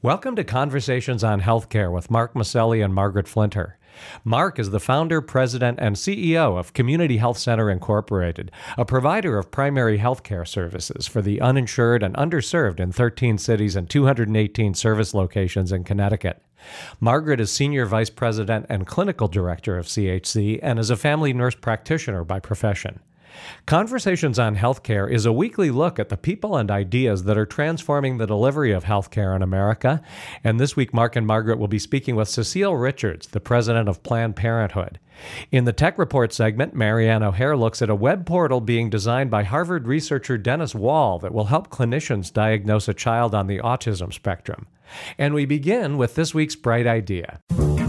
Welcome to Conversations on Healthcare with Mark Maselli and Margaret Flinter. Mark is the founder, president, and CEO of Community Health Center Incorporated, a provider of primary health care services for the uninsured and underserved in 13 cities and 218 service locations in Connecticut. Margaret is Senior Vice President and Clinical Director of CHC and is a family nurse practitioner by profession. Conversations on Healthcare is a weekly look at the people and ideas that are transforming the delivery of healthcare in America. And this week, Mark and Margaret will be speaking with Cecile Richards, the president of Planned Parenthood. In the Tech Report segment, Marianne O'Hare looks at a web portal being designed by Harvard researcher Dennis Wall that will help clinicians diagnose a child on the autism spectrum. And we begin with this week's Bright Idea.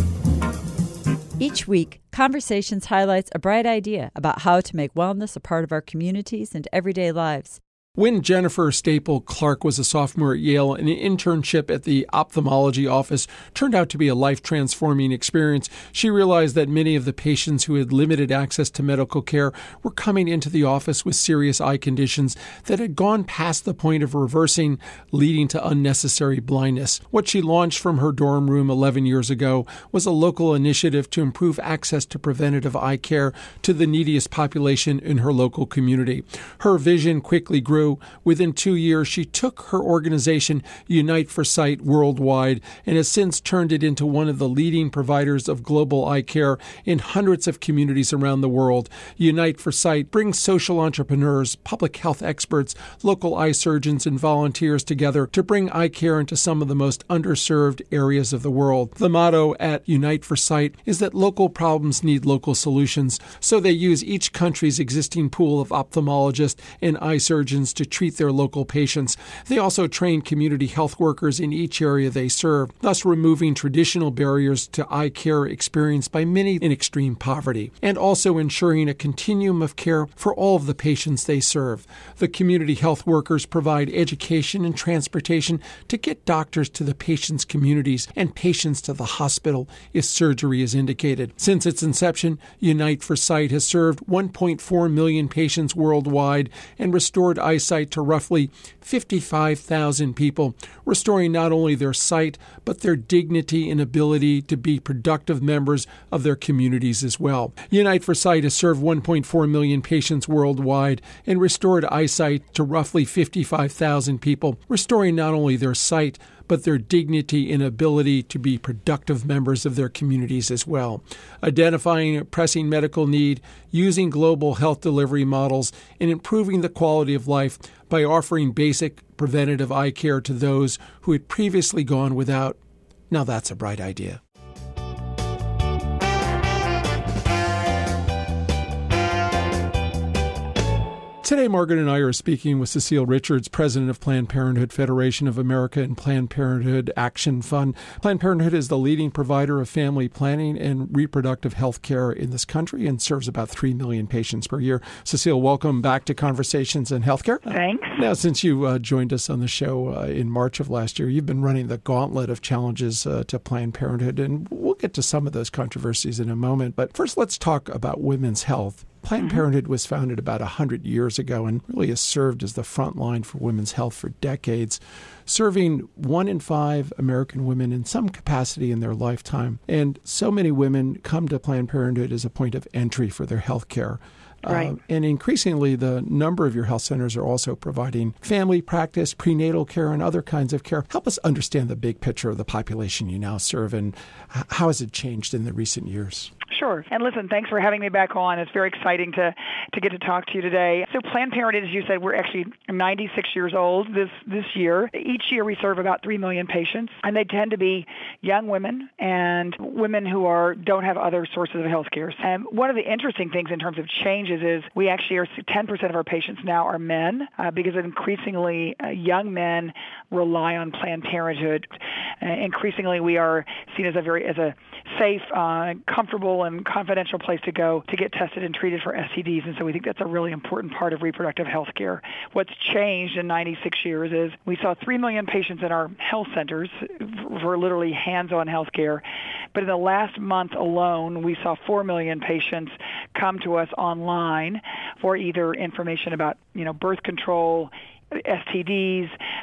Each week, Conversations highlights a bright idea about how to make wellness a part of our communities and everyday lives. When Jennifer Staple Clark was a sophomore at Yale, an internship at the ophthalmology office turned out to be a life-transforming experience. She realized that many of the patients who had limited access to medical care were coming into the office with serious eye conditions that had gone past the point of reversing, leading to unnecessary blindness. What she launched from her dorm room 11 years ago was a local initiative to improve access to preventative eye care to the neediest population in her local community. Her vision quickly grew. Within 2 years, she took her organization, Unite for Sight, worldwide, and has since turned it into one of the leading providers of global eye care in hundreds of communities around the world. Unite for Sight brings social entrepreneurs, public health experts, local eye surgeons, and volunteers together to bring eye care into some of the most underserved areas of the world. The motto at Unite for Sight is that local problems need local solutions, so they use each country's existing pool of ophthalmologists and eye surgeons to treat their local patients. They also train community health workers in each area they serve, thus removing traditional barriers to eye care experienced by many in extreme poverty, and also ensuring a continuum of care for all of the patients they serve. The community health workers provide education and transportation to get doctors to the patients' communities and patients to the hospital if surgery is indicated. Since its inception, Unite for Sight has served 1.4 million patients worldwide and restored eyesight to roughly 55,000 people, restoring not only their sight, but their dignity and ability to be productive members of their communities as well. Unite for Sight has served 1.4 million patients worldwide and restored eyesight to roughly 55,000 people, restoring not only their sight, but their dignity and ability to be productive members of their communities as well. Identifying a pressing medical need, using global health delivery models, and improving the quality of life by offering basic preventative eye care to those who had previously gone without. Now that's a bright idea. Today, Margaret and I are speaking with Cecile Richards, president of Planned Parenthood Federation of America and Planned Parenthood Action Fund. Planned Parenthood is the leading provider of family planning and reproductive health care in this country and serves about 3 million patients per year. Cecile, welcome back to Conversations in Healthcare. Thanks. Now, since you joined us on the show in March of last year, you've been running the gauntlet of challenges to Planned Parenthood, and we'll get to some of those controversies in a moment. But first, let's talk about women's health. Planned Parenthood was founded about 100 years ago and really has served as the front line for women's health for decades, serving 1 in 5 American women in some capacity in their lifetime. And so many women come to Planned Parenthood as a point of entry for their health care. Right. And increasingly, the number of your health centers are also providing family practice, prenatal care, and other kinds of care. Help us understand the big picture of the population you now serve and how has it changed in the recent years? Sure. And listen, thanks for having me back on. It's very exciting to get to talk to you today. So Planned Parenthood, as you said, we're actually 96 years old this year. Each year we serve about 3 million patients, and they tend to be young women and women who don't have other sources of health care. And one of the interesting things in terms of changes is we actually are 10% of our patients now are men because increasingly young men rely on Planned Parenthood. Increasingly, we are seen as a safe, comfortable, and confidential place to go to get tested and treated for STDs. And so we think that's a really important part of reproductive health care. What's changed in 96 years is we saw 3 million patients in our health centers for literally hands-on health care. But in the last month alone, we saw 4 million patients come to us online for either information about, birth control, STDs,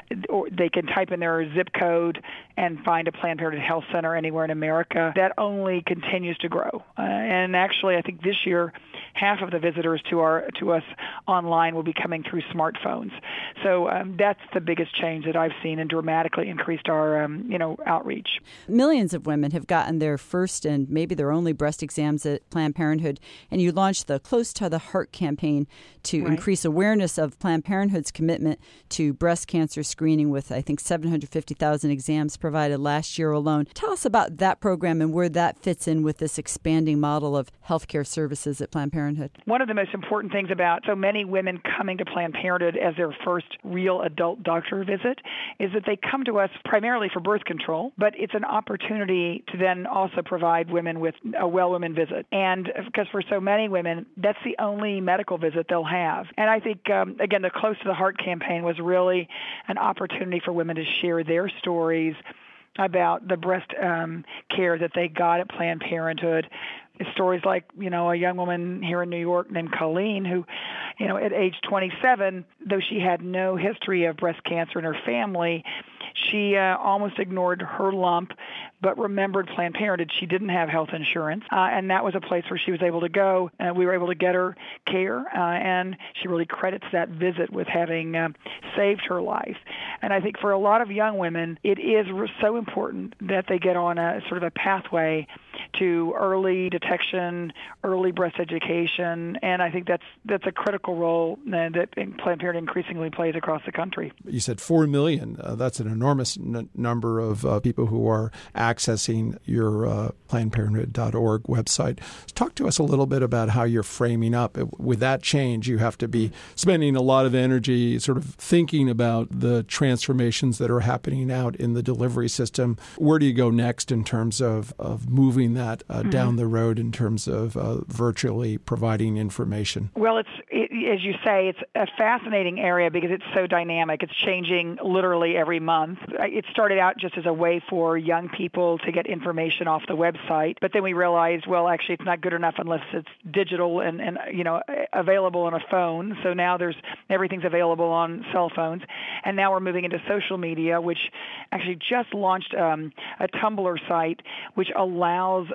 or they can type in their zip code and find a Planned Parenthood health center anywhere in America. That only continues to grow. And actually, I think this year, half of the visitors to us online will be coming through smartphones. So that's the biggest change that I've seen, and dramatically increased our outreach. Millions of women have gotten their first and maybe their only breast exams at Planned Parenthood, and you launched the Close to the Heart campaign to increase awareness of Planned Parenthood's commitment to breast cancer screening with, I think, 750,000 exams provided last year alone. Tell us about that program and where that fits in with this expanding model of healthcare services at Planned Parenthood. One of the most important things about so many women coming to Planned Parenthood as their first real adult doctor visit is that they come to us primarily for birth control, but it's an opportunity to then also provide women with a well-woman visit. And because for so many women, that's the only medical visit they'll have. And I think, again, the Close to the Heart campaign was really an opportunity for women to share their stories about the breast care that they got at Planned Parenthood. Stories like, a young woman here in New York named Colleen who, at age 27, though she had no history of breast cancer in her family, she almost ignored her lump, but remembered Planned Parenthood. She didn't have health insurance, and that was a place where she was able to go. We were able to get her care, and she really credits that visit with having saved her life. And I think for a lot of young women, it is so important that they get on a sort of a pathway to early detection, early breast education, and I think that's a critical role that Planned Parenthood increasingly plays across the country. You said 4 million. That's an enormous number of people who are accessing your PlannedParenthood.org website. Talk to us a little bit about how you're framing up. With that change, you have to be spending a lot of energy sort of thinking about the transformations that are happening out in the delivery system. Where do you go next in terms of moving that down the road in terms of virtually providing information? Well, as you say, it's a fascinating area because it's so dynamic. It's changing literally every month. It started out just as a way for young people to get information off the website, but then we realized, well, actually, it's not good enough unless it's digital and available on a phone. So now everything's available on cell phones, and now we're moving into social media, which actually just launched a Tumblr site, which allows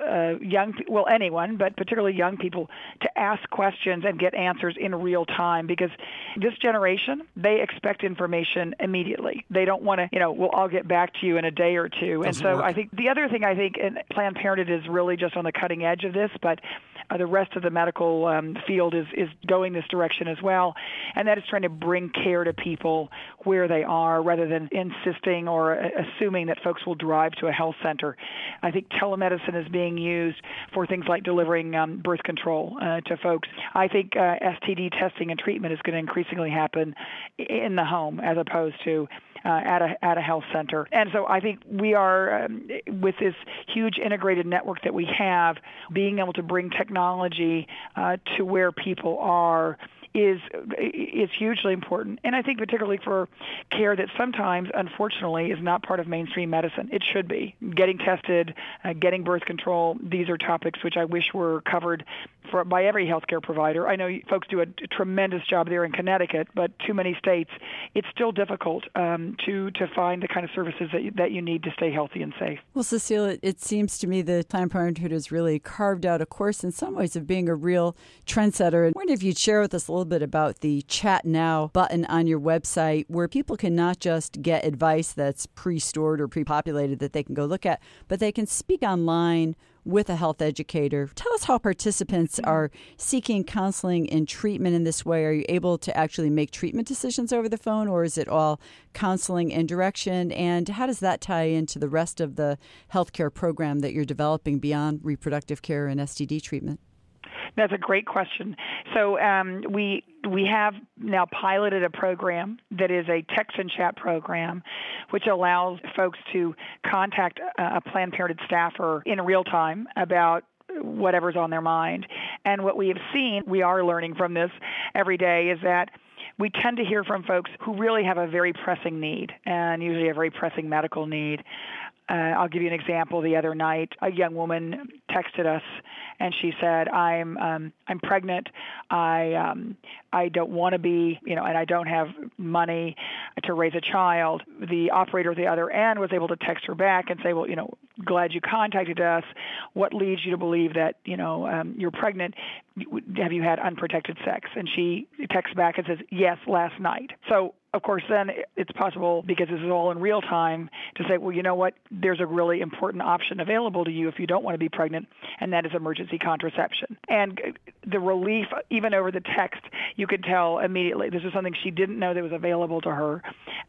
anyone, but particularly young people, to ask questions and get answers in real time, because this generation, they expect information immediately. They don't want to, I'll get back to you in a day or two. And so I think the other thing and Planned Parenthood is really just on the cutting edge of this, but the rest of the medical field is going this direction as well, and that is trying to bring care to people where they are rather than insisting or assuming that folks will drive to a health center. I think telemedicine is being used for things like delivering birth control to folks. I think STD testing and treatment is going to increasingly happen in the home as opposed to at a health center. And so I think we are, with this huge integrated network that we have, being able to bring technology to where people are is hugely important. And I think particularly for care that sometimes, unfortunately, is not part of mainstream medicine. It should be. Getting tested, getting birth control, these are topics which I wish were covered by every healthcare provider. I know folks do a tremendous job there in Connecticut, but too many states, it's still difficult to find the kind of services that you need to stay healthy and safe. Well, Cecile, it seems to me that Planned Parenthood has really carved out a course in some ways of being a real trendsetter. I wonder if you'd share with us a little bit about the Chat Now button on your website, where people can not just get advice that's pre-stored or pre-populated that they can go look at, but they can speak online with a health educator. Tell us how participants are seeking counseling and treatment in this way. Are you able to actually make treatment decisions over the phone, or is it all counseling and direction? And how does that tie into the rest of the healthcare program that you're developing beyond reproductive care and STD treatment? That's a great question. So we have now piloted a program that is a text and chat program, which allows folks to contact a Planned Parenthood staffer in real time about whatever's on their mind. And what we have seen, we are learning from this every day, is that we tend to hear from folks who really have a very pressing need, and usually a very pressing medical need. I'll give you an example. The other night, a young woman texted us, and she said, I'm pregnant. I don't want to be, and I don't have money to raise a child. The operator at the other end was able to text her back and say, well, glad you contacted us. What leads you to believe that, you're pregnant? Have you had unprotected sex? And she texts back and says, yes, last night. So, of course, then it's possible, because this is all in real time, to say, well, you know what, there's a really important option available to you if you don't want to be pregnant, and that is emergency contraception. And the relief, even over the text, you could tell immediately. This is something she didn't know that was available to her,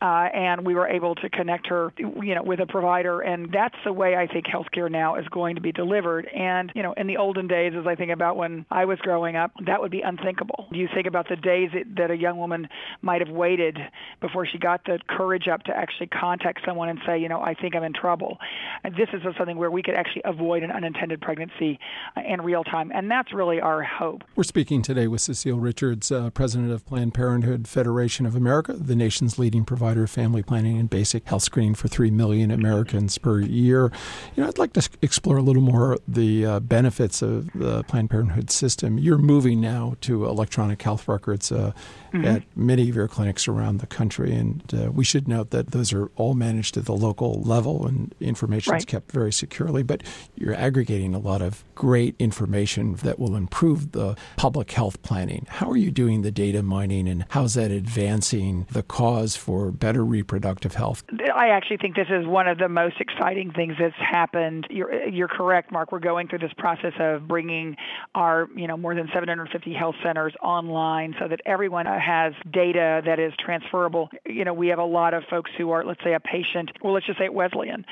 and we were able to connect her, with a provider, and that's the way I think healthcare now is going to be delivered. And, in the olden days, as I think about when I was growing up, that would be unthinkable. You think about the days that a young woman might have waited before she got the courage up to actually contact someone and say, I think I'm in trouble. And this is something where we could actually avoid an unintended pregnancy in real time. And that's really our hope. We're speaking today with Cecile Richards, president of Planned Parenthood Federation of America, the nation's leading provider of family planning and basic health screening for 3 million Americans per year. I'd like to explore a little more the benefits of the Planned Parenthood system. You're moving now to electronic health records at many of your clinics around the country, and we should note that those are all managed at the local level and information is kept very securely, but you're aggregating a lot of great information that will improve the public health planning. How are you doing the data mining, and how's that advancing the cause for better reproductive health? I actually think this is one of the most exciting things that's happened. You're correct, Mark. We're going through this process of bringing our, more than 750 health centers online so that everyone has data that is transferable. We have a lot of folks who are, let's say, a patient, well, let's just say at Wesleyan,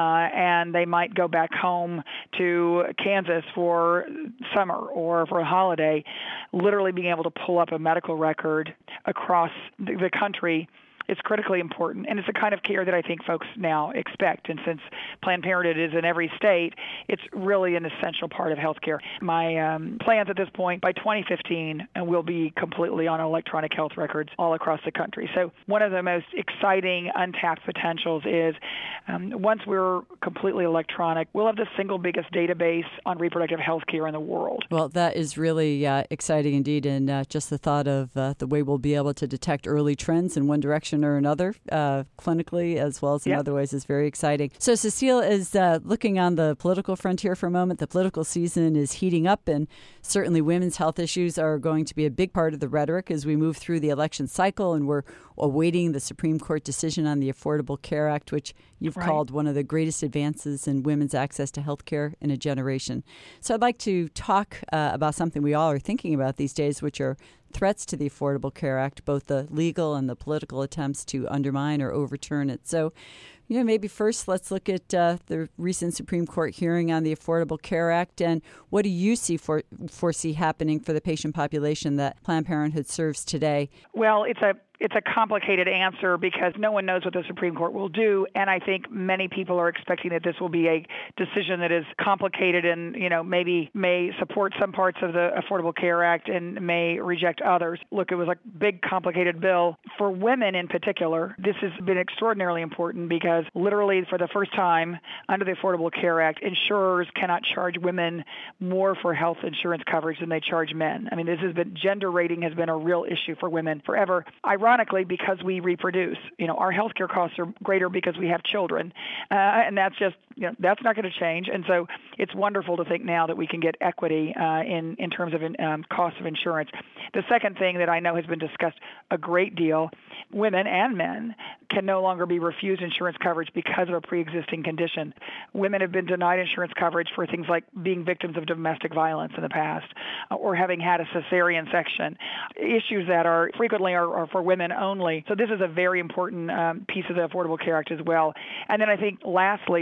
and they might go back home to Kansas for summer or for a holiday, literally being able to pull up a medical record across the country. It's critically important, and it's the kind of care that I think folks now expect. And since Planned Parenthood is in every state, it's really an essential part of healthcare. My plans at this point, by 2015, we'll be completely on electronic health records all across the country. So one of the most exciting untapped potentials is once we're completely electronic, we'll have the single biggest database on reproductive health care in the world. Well, that is really exciting indeed, and just the thought of the way we'll be able to detect early trends in one direction or another, clinically as well as in other ways, is very exciting. So Cecile is looking on the political frontier for a moment. The political season is heating up, and certainly women's health issues are going to be a big part of the rhetoric as we move through the election cycle, and we're awaiting the Supreme Court decision on the Affordable Care Act, which you've called one of the greatest advances in women's access to health care in a generation. So I'd like to talk about something we all are thinking about these days, which are threats to the Affordable Care Act, both the legal and the political attempts to undermine or overturn it. So, maybe first let's look at the recent Supreme Court hearing on the Affordable Care Act, and what do you foresee happening for the patient population that Planned Parenthood serves today? Well, it's a complicated answer because no one knows what the Supreme Court will do, and I think many people are expecting that this will be a decision that is complicated and, maybe may support some parts of the Affordable Care Act and may reject others. Look, it was a big, complicated bill. For women in particular, this has been extraordinarily important because literally for the first time under the Affordable Care Act, insurers cannot charge women more for health insurance coverage than they charge men. I mean, gender rating has been a real issue for women forever. Ironically, because we reproduce, our healthcare costs are greater because we have children, and that's just, that's not going to change. And so it's wonderful to think now that we can get equity in terms of cost of insurance. The second thing that I know has been discussed a great deal, women and men can no longer be refused insurance coverage because of a pre-existing condition. Women have been denied insurance coverage for things like being victims of domestic violence in the past or having had a cesarean section, issues that are frequently are for women only. So this is a very important piece of the Affordable Care Act as well. And then I think lastly, the fact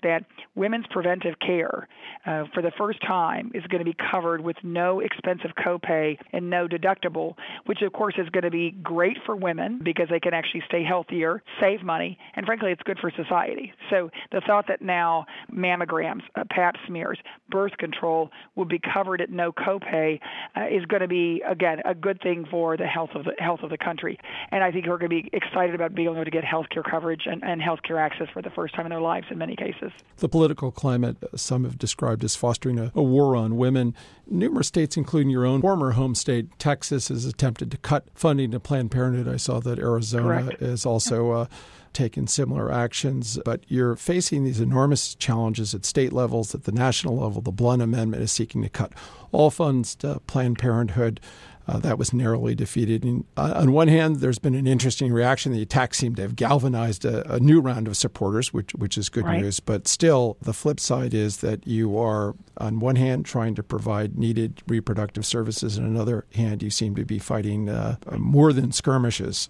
that women's preventive care for the first time is going to be covered with no expensive copay and no deductible, which of course is going to be great for women because they can actually stay healthier, save money, and frankly, it's good for society. So the thought that now mammograms, pap smears, birth control will be covered at no copay is going to be, again, a good thing for the health of the country. And I think we're going to be excited about being able to get health care coverage and health care access for the first time in their lives in many cases. The political climate, some have described as fostering a war on women. Numerous states, including your own former home state, Texas, has attempted to cut funding to Planned Parenthood. I saw that Arizona is also taken similar actions, but you're facing these enormous challenges at state levels. At the national level, the Blunt Amendment is seeking to cut all funds to Planned Parenthood. That was narrowly defeated. And, on one hand, there's been an interesting reaction. The attacks seem to have galvanized a new round of supporters, which is good news. But still, the flip side is that you are, on one hand, trying to provide needed reproductive services, and on the other hand, you seem to be fighting more than skirmishes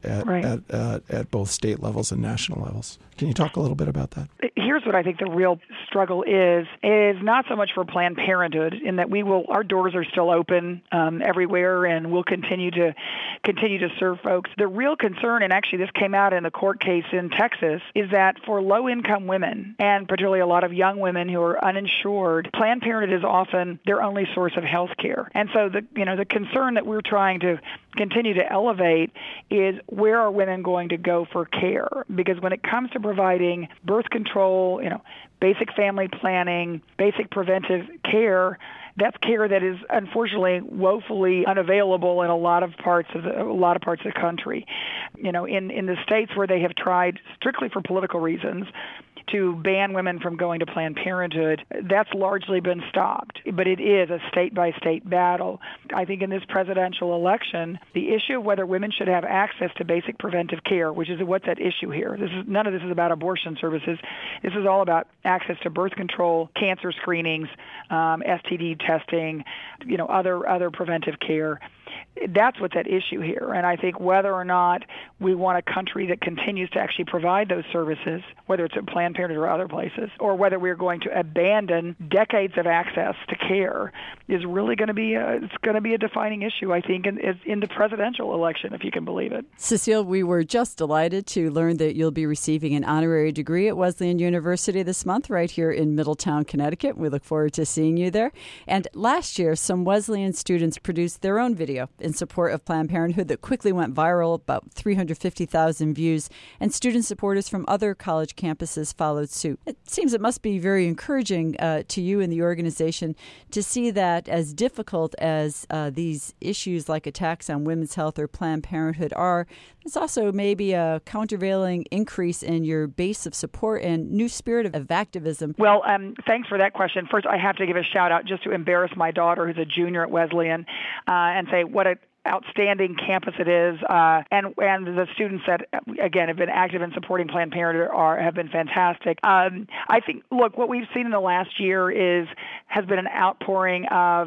at both state levels and national levels. Can you talk a little bit about that? Here's what I think the real struggle is not so much for Planned Parenthood in that our doors are still open everywhere, and we'll continue to serve folks. The real concern, and actually this came out in the court case in Texas, is that for low-income women, and particularly a lot of young women who are uninsured, Planned Parenthood is often their only source of health care. And so the concern that we're trying to continue to elevate is where are women going to go for care? Because when it comes to providing birth control, basic family planning, basic preventive care, that's care that is unfortunately woefully unavailable in a lot of parts of the country. In the states where they have tried strictly for political reasons to ban women from going to Planned Parenthood, that's largely been stopped. But it is a state-by-state battle. I think in this presidential election, the issue of whether women should have access to basic preventive care, which is what's at issue here. None of this is about abortion services. This is all about access to birth control, cancer screenings, STD testing, other preventive care. That's what's at issue here. And I think whether or not we want a country that continues to actually provide those services, whether it's at Planned Parenthood or other places, or whether we're going to abandon decades of access to care, is really going to be a defining issue, I think, in the presidential election, if you can believe it. Cecile, we were just delighted to learn that you'll be receiving an honorary degree at Wesleyan University this month, right here in Middletown, Connecticut. We look forward to seeing you there. And last year, some Wesleyan students produced their own video in support of Planned Parenthood that quickly went viral, about 350,000 views, and student supporters from other college campuses followed suit. It seems it must be very encouraging to you and the organization to see that as difficult as these issues like attacks on women's health or Planned Parenthood are, there's also maybe a countervailing increase in your base of support and new spirit of activism. Well, thanks for that question. First, I have to give a shout out just to embarrass my daughter, who's a junior at Wesleyan, and say what an outstanding campus it is, and the students that, again, have been active in supporting Planned Parenthood have been fantastic. I think, look, what we've seen in the last year has been an outpouring of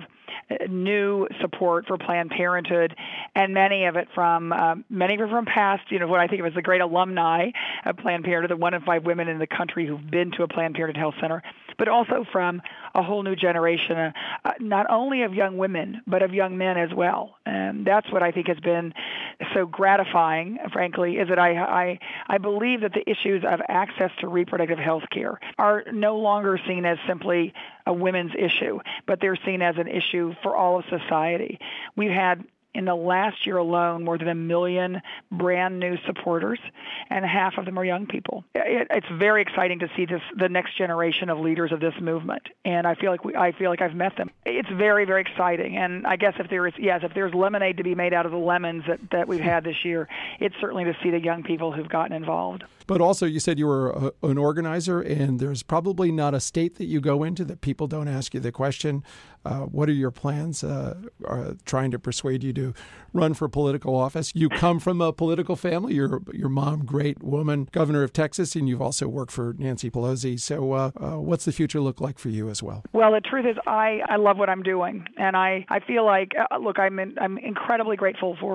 new support for Planned Parenthood, and many of it from past, what I think of as the great alumni of Planned Parenthood, the 1 in 5 women in the country who've been to a Planned Parenthood health center, but also from a whole new generation, not only of young women, but of young men as well. And that's what I think has been so gratifying, frankly, is that I believe that the issues of access to reproductive health care are no longer seen as simply a women's issue, but they're seen as an issue for all of society. We've had, in the last year alone, more than 1 million brand new supporters, and half of them are young people. It's very exciting to see the next generation of leaders of this movement, and I feel like I've met them. It's very, very exciting, and I guess if there's lemonade to be made out of the lemons that we've had this year, it's certainly to see the young people who've gotten involved. But also, you said you were an organizer, and there's probably not a state that you go into that people don't ask you the question, what are your plans trying to persuade you to run for political office? You come from a political family. Your mom, great woman, governor of Texas, and you've also worked for Nancy Pelosi. So what's the future look like for you as well? Well, the truth is I love what I'm doing, and I feel like, look, I'm incredibly grateful for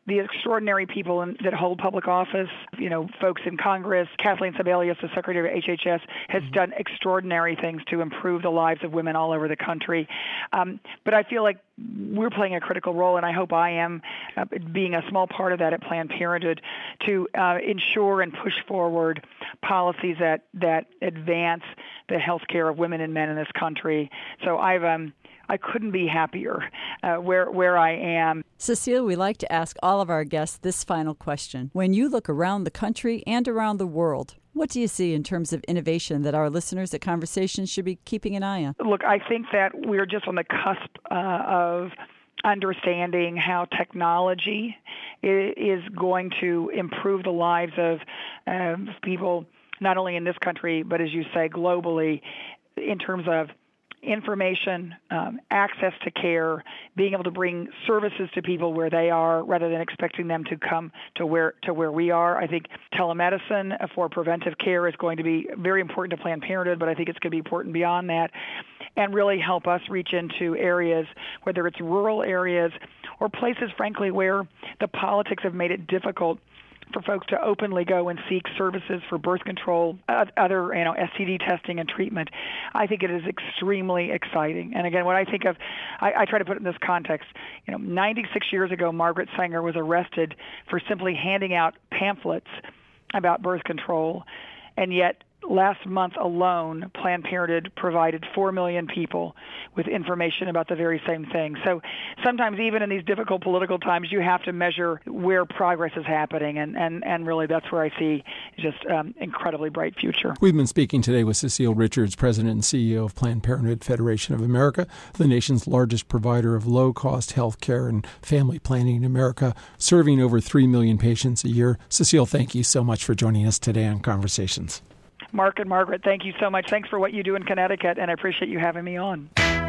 the extraordinary people that hold public office, folks in Congress. Kathleen Sebelius, the Secretary of HHS, has done extraordinary things to improve the lives of women all over the country. But I feel like we're playing a critical role, and I hope I am, being a small part of that at Planned Parenthood, to ensure and push forward policies that advance the health care of women and men in this country. So I couldn't be happier where I am. Cecile, we like to ask all of our guests this final question. When you look around the country and around the world, what do you see in terms of innovation that our listeners at Conversations should be keeping an eye on? Look, I think that we're just on the cusp of understanding how technology is going to improve the lives of people, not only in this country, but as you say, globally, in terms of information, access to care, being able to bring services to people where they are rather than expecting them to come to where we are. I think telemedicine for preventive care is going to be very important to Planned Parenthood, but I think it's going to be important beyond that, and really help us reach into areas, whether it's rural areas or places, frankly, where the politics have made it difficult for folks to openly go and seek services for birth control, other STD testing and treatment. I think it is extremely exciting. And again, when I think of, I try to put it in this context. 96 years ago, Margaret Sanger was arrested for simply handing out pamphlets about birth control, and yet last month alone, Planned Parenthood provided 4 million people with information about the very same thing. So sometimes even in these difficult political times, you have to measure where progress is happening, and really that's where I see just incredibly bright future. We've been speaking today with Cecile Richards, President and CEO of Planned Parenthood Federation of America, the nation's largest provider of low-cost health care and family planning in America, serving over 3 million patients a year. Cecile, thank you so much for joining us today on Conversations. Mark and Margaret, thank you so much. Thanks for what you do in Connecticut, and I appreciate you having me on.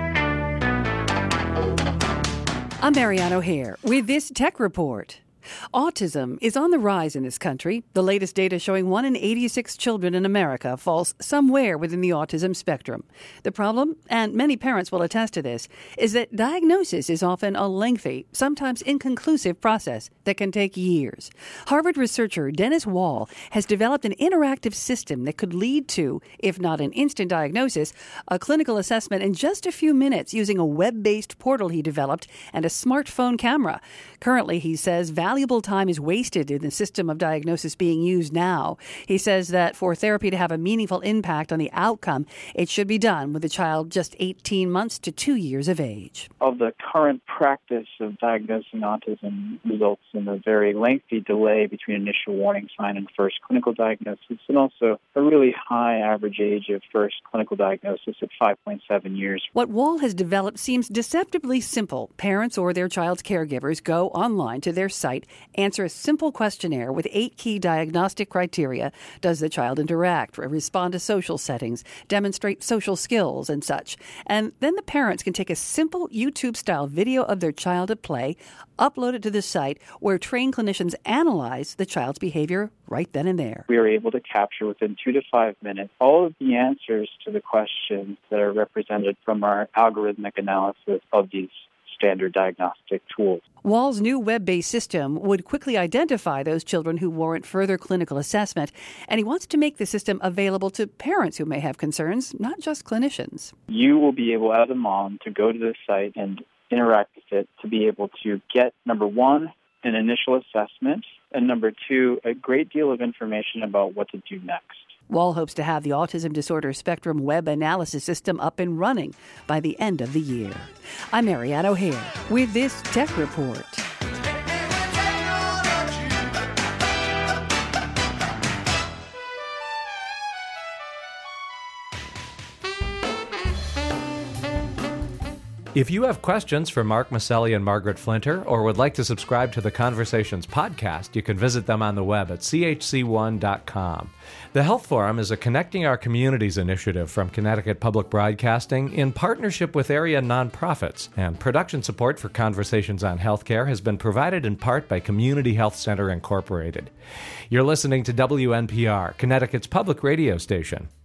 I'm Marianne O'Hare with this Tech Report. Autism is on the rise in this country. The latest data showing 1 in 86 children in America falls somewhere within the autism spectrum. The problem, and many parents will attest to this, is that diagnosis is often a lengthy, sometimes inconclusive process that can take years. Harvard researcher Dennis Wall has developed an interactive system that could lead to, if not an instant diagnosis, a clinical assessment in just a few minutes using a web-based portal he developed and a smartphone camera. Currently, he says, valuable time is wasted in the system of diagnosis being used now. He says that for therapy to have a meaningful impact on the outcome, it should be done with a child just 18 months to 2 years of age. Of the current practice of diagnosing autism results in a very lengthy delay between initial warning sign and first clinical diagnosis, and also a really high average age of first clinical diagnosis at 5.7 years. What Wall has developed seems deceptively simple. Parents or their child's caregivers go online to their site, answer a simple questionnaire with 8 key diagnostic criteria. Does the child interact, respond to social settings, demonstrate social skills, and such? And then the parents can take a simple YouTube-style video of their child at play, upload it to the site where trained clinicians analyze the child's behavior right then and there. We are able to capture within 2 to 5 minutes all of the answers to the questions that are represented from our algorithmic analysis of these standard diagnostic tools. Wall's new web-based system would quickly identify those children who warrant further clinical assessment, and he wants to make the system available to parents who may have concerns, not just clinicians. You will be able, as a mom, to go to the site and interact with it to be able to get, number one, an initial assessment, and number two, a great deal of information about what to do next. Wall hopes to have the Autism Disorder Spectrum web analysis system up and running by the end of the year. I'm Marianne O'Hare with this Tech Report. If you have questions for Mark Maselli and Margaret Flinter, or would like to subscribe to the Conversations podcast, you can visit them on the web at chc1.com. The Health Forum is a Connecting Our Communities initiative from Connecticut Public Broadcasting in partnership with area nonprofits, and production support for Conversations on Healthcare has been provided in part by Community Health Center Incorporated. You're listening to WNPR, Connecticut's public radio station.